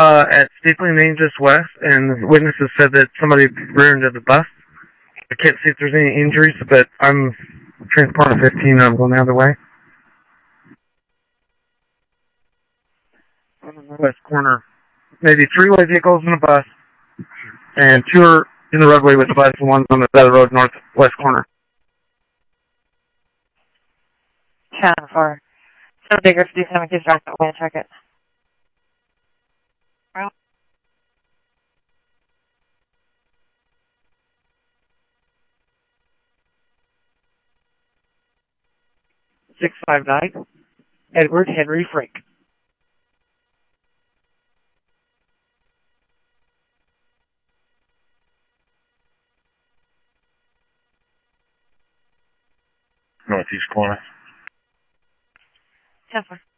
at Steeply Lane just west, and witnesses said that somebody rear-ended the bus. I can't see if there's any injuries, but I'm transporting 15 and I'm going the other way. On the west corner. Maybe 3 white vehicles in a bus, and 2 are in the roadway with the bus, and 1's on the other road northwest corner. 10-4. So Digger 57 keeps driving that way, check it. Well. 659, Edward Henry Frank. Northeast corner. 10-4.